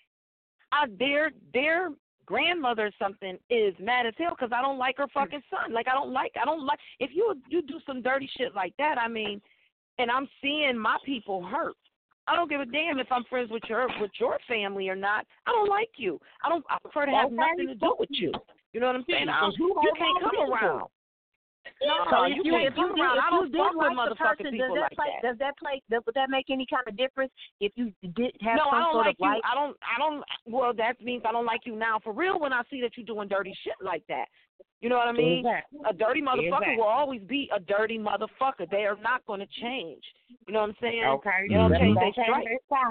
their grandmother or something is mad as hell because I don't like her fucking son. Like, I don't like, if you do some dirty shit like that, I mean, and I'm seeing my people hurt. I don't give a damn if I'm friends with your family or not. I don't like you. I prefer to have nothing to do with you. You know what I'm saying? You can't come around. No, you can't come around. I don't fuck with motherfucking people like that. Would that make any kind of difference if you did have some sort of like? I don't. Well, that means I don't like you now for real when I see that you're doing dirty shit like that. You know what I mean? Exactly. A dirty motherfucker will always be a dirty motherfucker. They are not going to change. You know what I'm saying? Okay. They don't change their stripes.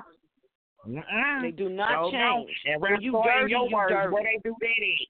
They do not change. And when you dirty, you dirty. Where they do that is.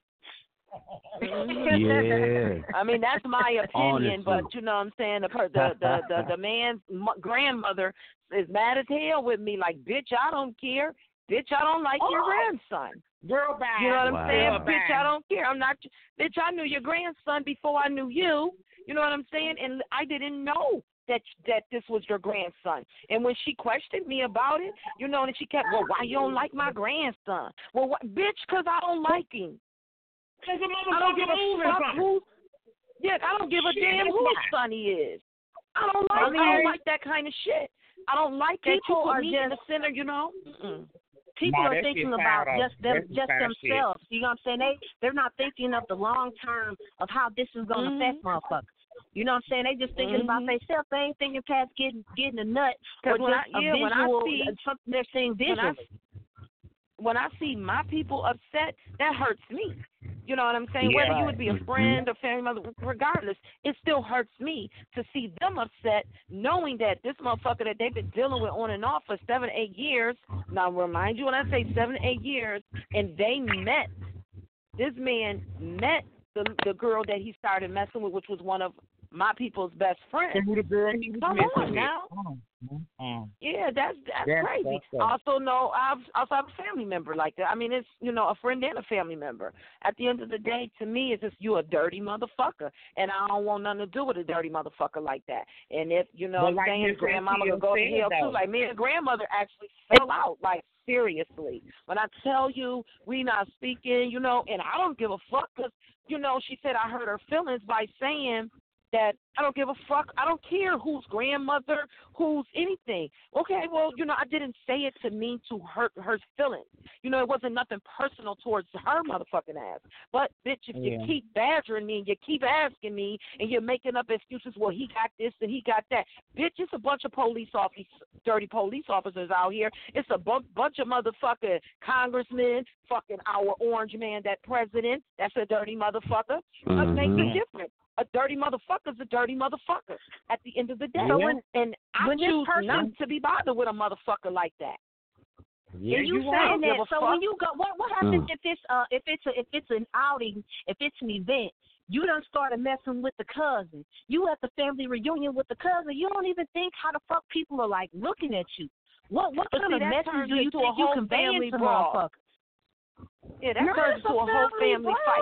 Yeah. I mean, that's my opinion, Honestly. but you know what I'm saying? The man's grandmother is mad as hell with me. Like, bitch, I don't care. Bitch, I don't like your grandson. Girl, bye. You know what I'm saying? Girl, Bitch, I don't care. I'm not. Bitch, I knew your grandson before I knew you. You know what I'm saying? And I didn't know that this was your grandson. And when she questioned me about it, you know, and she kept, well, why you don't like my grandson? Well, bitch, because I don't like him. I don't give a fuck who. Yeah, I don't give a damn whose son he is. I don't like that kind of shit. I don't like that you put me in the center, you know. People are thinking about just themselves. You know what I'm saying? They're not thinking of the long term of how this is going to affect motherfuckers. You know what I'm saying? They just thinking about themselves. They ain't thinking past getting a nut or just a visual, something they're seeing visually. When I see my people upset, that hurts me. You know what I'm saying? Whether you would be a friend or family member, regardless, it still hurts me to see them upset knowing that this motherfucker that they've been dealing with on and off for 7 to 8 years. Now, remind you when I say 7 to 8 years, and this man met the girl that he started messing with, which was one of my people's best friends. Who the girl he was Come on with. now. Yeah, that's crazy. I also have a family member like that. I mean, it's, a friend and a family member. At the end of the day, to me, it's just you a dirty motherfucker, and I don't want nothing to do with a dirty motherfucker like that. And if, like saying grandmama could go to hell too, like me and grandmother actually fell out, like, seriously. When I tell you we not speaking, and I don't give a fuck because, she said I hurt her feelings by saying that I don't give a fuck. I don't care whose grandmother, who's anything. Okay, well, I didn't say it to mean to hurt her feelings. It wasn't nothing personal towards her motherfucking ass. But, bitch, if you keep badgering me and you keep asking me and you're making up excuses, well, he got this and he got that. Bitch, it's a bunch of police officers, dirty police officers out here. It's a bunch of motherfucking congressmen, fucking our orange man, that president. That's a dirty motherfucker. What makes it different? A dirty motherfucker's a dirty motherfucker at the end of the day. Yeah. And I choose not to be bothered with a motherfucker like that. Yeah, you saying that. So when you go, what happens if it's an outing, if it's an event? You done started messing with the cousin. You at the family reunion with the cousin. You don't even think how the fuck people are like looking at you. What kind of message do you think you conveying to motherfuckers? Yeah, that turns into a whole family fight.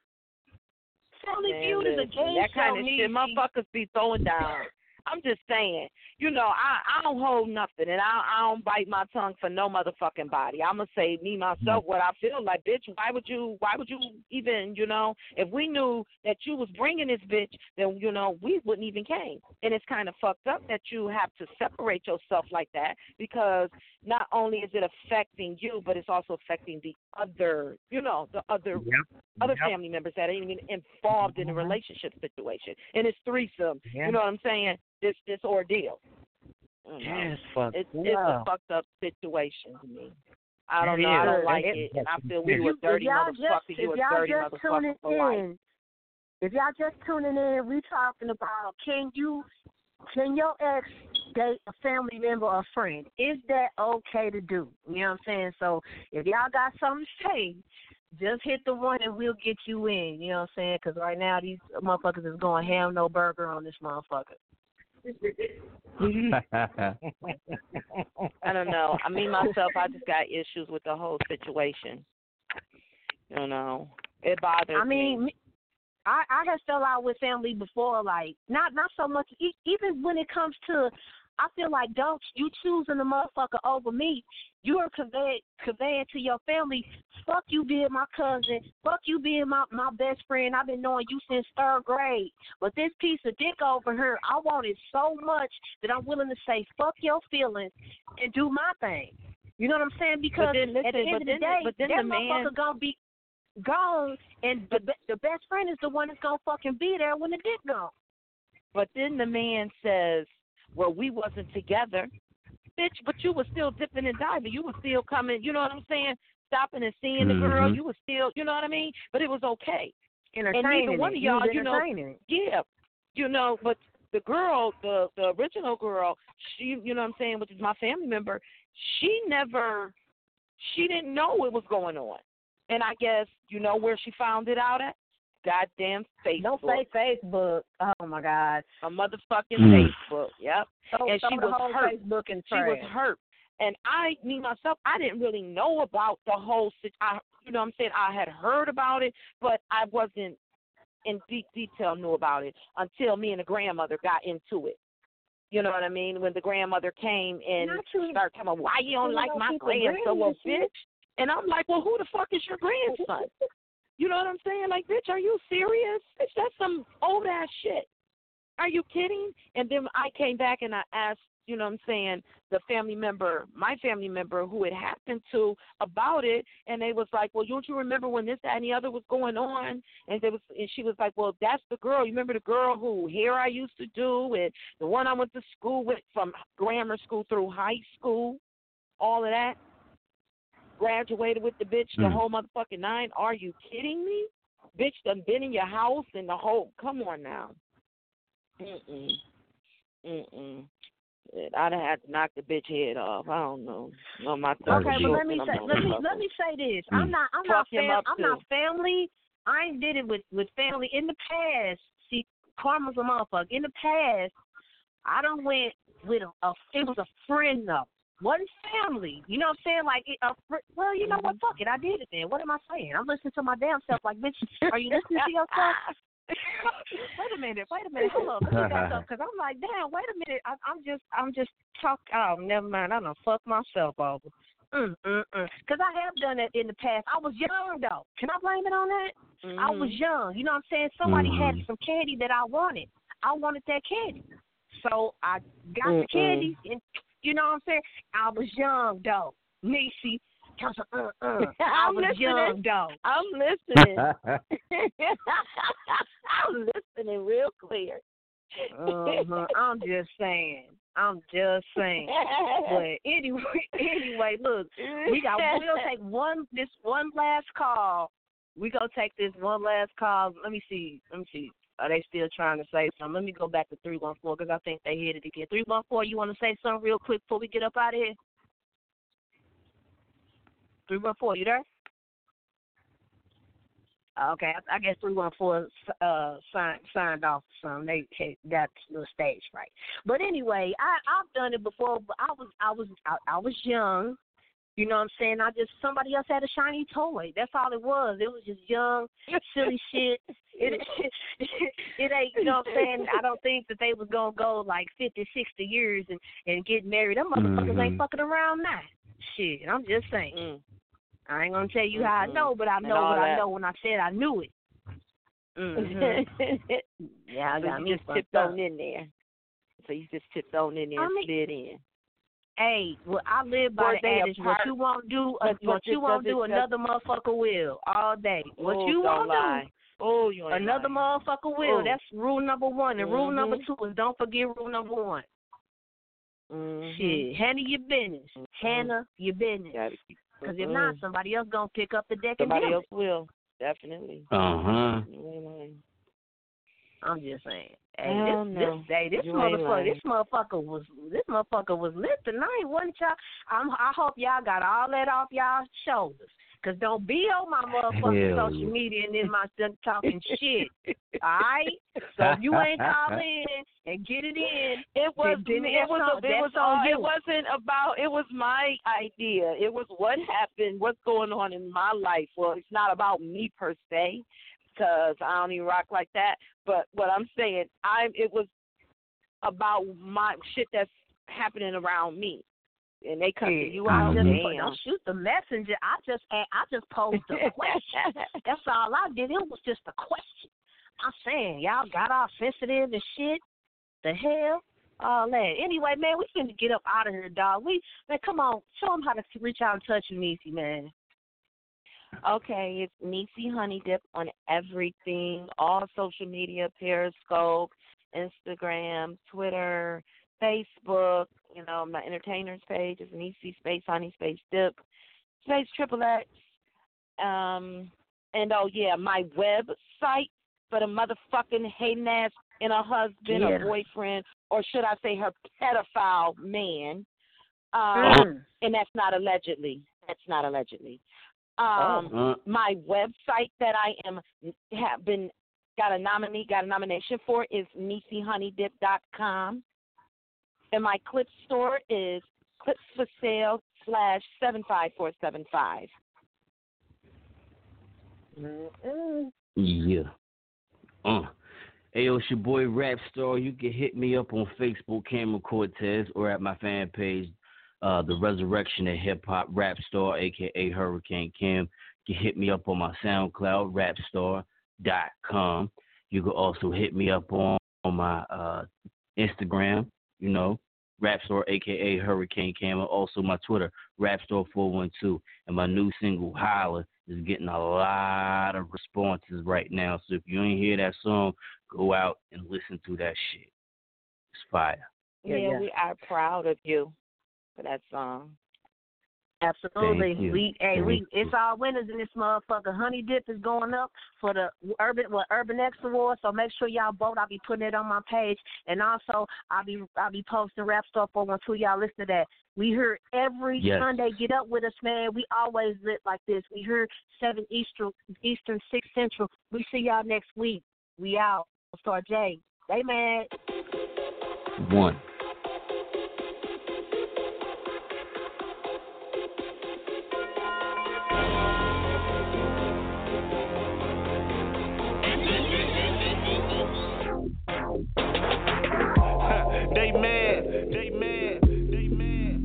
Family Feud is a game that kind show, of shit motherfuckers be throwing down. I'm just saying, I don't hold nothing, and I don't bite my tongue for no motherfucking body. I'm gonna say me myself what I feel like, bitch. Why would you even, if we knew that you was bringing this bitch, then we wouldn't even came. And it's kind of fucked up that you have to separate yourself like that, because not only is it affecting you, but it's also affecting the other, other family members that ain't even involved in a relationship situation, and it's threesome. You know what I'm saying? This ordeal. Yes, it's a fucked up situation to me. I don't know. I don't like it, and I feel we were dirty motherfuckers. You a dirty motherfucker for life. If y'all just tuning in, we talking about can your ex date a family member or friend? Is that okay to do? You know what I'm saying? So if y'all got something to say, just hit the one and we'll get you in. You know what I'm saying? Because right now these motherfuckers is going ham no burger on this motherfucker. I don't know. I mean, myself, I just got issues with the whole situation. It bothers me. I have fell out with family before, like not so much. Even when it comes to, I feel like don't you choosing the motherfucker over me. You are conveying to your family, fuck you being my cousin, fuck you being my best friend. I've been knowing you since 3rd grade. But this piece of dick over here, I want it so much that I'm willing to say fuck your feelings and do my thing. You know what I'm saying? Because at the end of the day, that motherfucker gonna be gone, and the best friend is the one that's gonna fucking be there when the dick gone. But then the man says, well, we wasn't together. Bitch, but you were still dipping and diving. You were still coming, you know what I'm saying, stopping and seeing the girl. You were still, you know what I mean? But it was okay. And neither one of y'all, but the girl, the original girl, she, you know what I'm saying, which is my family member, she didn't know it was going on. And I guess, where she found it out at? Goddamn Facebook. Don't say Facebook. Oh, my God. A motherfucking Facebook. Yep. And she was hurt. Facebook and she was hurt. And me myself, I didn't really know about the whole situation. You know what I'm saying? I had heard about it, but I wasn't in deep detail knew about it until me and the grandmother got into it. You know what I mean? When the grandmother came and started telling me, why you don't like my grandson? Well, bitch. And I'm like, well, who the fuck is your grandson? You know what I'm saying? Like, bitch, are you serious? Bitch, that's some old-ass shit. Are you kidding? And then I came back and I asked, you know what I'm saying, my family member who it happened to about it, and they was like, well, don't you remember when this, that, and the other was going on? And she was like, well, that's the girl. You remember the girl who hair I used to do, and the one I went to school with from grammar school through high school, all of that? Graduated with the bitch, the whole motherfucking 9. Are you kidding me? bitch done been in your house and the whole. Come on now. I'd have had to knock the bitch head off. I don't know. No, my okay, but let me say this. I'm not family. I ain't did it with family in the past. See, karma's a motherfucker. In the past, I done went with it was a friend though. Wasn't family. You know what I'm saying? Like, well, you know what? Fuck it. I did it then. What am I saying? I'm listening to my damn self. Like, bitch, are you listening to yourself? Wait a minute. Hold on. Because I'm like, damn. Wait a minute. I'm just talking. Oh, never mind. I done fucked myself over. Because I have done that in the past. I was young though. Can I blame it on that? I was young. You know what I'm saying? Somebody had some candy that I wanted. I wanted that candy, so I got the candy and. You know what I'm saying? I was young, though. Niecy. I was young, though. I'm listening. I'm listening real clear. I'm just saying. But anyway, look, we'll take this one last call. We gonna take this one last call. Let me see. Are they still trying to say something? Let me go back to 314 because I think they hit it again. 314, you want to say something real quick before we get up out of here? 314, you there? Okay, I guess 314 signed off or something. They got the stage right. But anyway, I've done it before. But I was young. You know what I'm saying? Somebody else had a shiny toy. That's all it was. It was just young, silly shit. It ain't, you know what I'm saying? I don't think that they was going to go like 50, 60 years and get married. Them motherfuckers ain't fucking around now. Shit, I'm just saying. I ain't going to tell you how I know, but I know what I know when I said I knew it. Yeah, I got me just tipped on in there. So you just tipped on in there and slid in. Hey, well, I live by the adage, what you won't do, another motherfucker will all day. What you won't do, another motherfucker will. That's rule number one. And rule number two is don't forget rule number one. Shit, handle your business. Handle your business. Because if not, somebody else going to pick up the deck and somebody else will, definitely. I'm just saying. Hey, this motherfucker was lit tonight, wasn't y'all? I hope y'all got all that off y'all's shoulders. Cause don't be on my motherfucking social media and in my stuff talking shit. All right? So if you ain't call in and get it in, it wasn't about. It was my idea. It was what happened, what's going on in my life. Well, it's not about me per se, because I don't even rock like that. But what I'm saying, it was about my shit that's happening around me. And they cut you out. Don't shoot the messenger. I just posed a question. That's all I did. It was just a question. I'm saying, y'all got all sensitive and shit. The hell? All that. Anyway, man, we finna get up out of here, dog. Man, come on. Show them how to reach out and touch you, Niecy, man. Okay, it's Niecy Honey Dip on everything. All social media, Periscope, Instagram, Twitter, Facebook. You know, my entertainers page is Niecy Space Honey Space Dip Space XXX. And my website for the motherfucking hating ass in a husband or boyfriend, or should I say her pedophile man. And that's not allegedly. My website that I got a nomination for is NiecyHoneyDip.com. And my clip store is clipsforsale/75475. Yeah. Hey, it's your boy Rap Star. You can hit me up on Facebook, Cameron Cortez, or at my fan page, The Resurrection of Hip Hop Rap Star, a.k.a. Hurricane Cam. You can hit me up on my SoundCloud, rapstar.com. You can also hit me up on my Instagram, you know, Rapstar, a.k.a. Hurricane Cam. Also my Twitter, Rapstar412. And my new single, Holla, is getting a lot of responses right now. So if you ain't hear that song, go out and listen to that shit. It's fire. Yeah, we are proud of you for that song. Absolutely. It's all winners in this motherfucker. Honey Dip is going up for the Urban X Award, so make sure y'all vote. I'll be putting it on my page, and also I'll be posting Rap Star 412. Y'all listen to that. We hear every Sunday. Get up with us, man. We always lit like this. We hear 7 Eastern, 6 Central. We see y'all next week. We out. Star J. They mad. 1. They mad. They mad. They mad.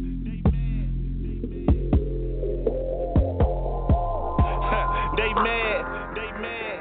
They mad. They mad.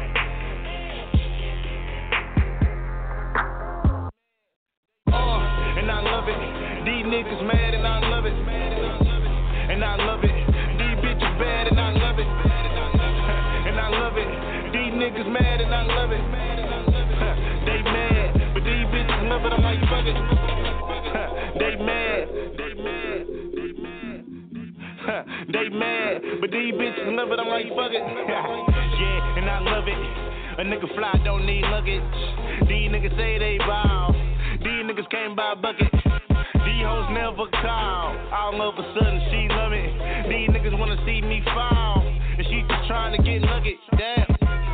And I love it. These niggas mad and I love it. And I love it. These bitches bad and I love it. And I love it. These niggas mad and I love it. They mad, but these bitches love it. I'm like, fuck it. They mad. They mad. They mad. They mad, but these bitches love it. I'm like, fuck it. Yeah, and I love it. A nigga fly don't need luggage. These niggas say they bow. These niggas came by a bucket. These hoes never call. All of a sudden she love it. These niggas wanna see me fall, and she just trying to get nugget. Damn.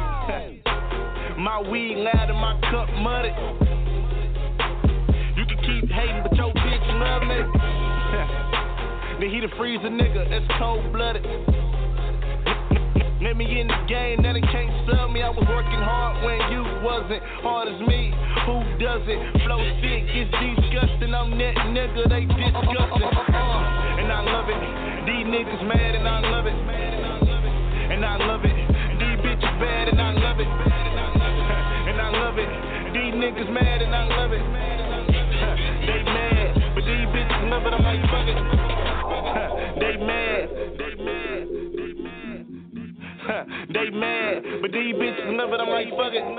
My weed loud and my cup muddy. You can keep hating, but your bitch love me. Then he the freeze a nigga, that's cold blooded. Let me in the game, now they can't sell me. I was working hard when you wasn't hard as me. Who does it? Flow sick, it's disgusting. I'm that nigga, they disgusting. And I love it. These niggas mad and I love it. And I love it. These bitches bad and I love it. And I love it. These niggas mad and I love it. They mad, but these bitches love it. I'm like, fuck it. They mad. They mad. They mad. They mad, but these bitches love it. I'm like, fuck it.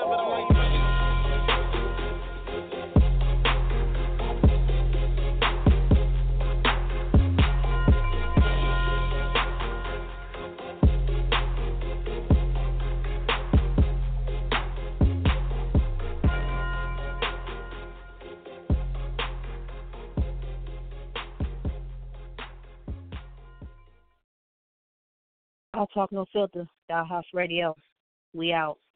I'll talk no filter. Dollhouse Radio. We out.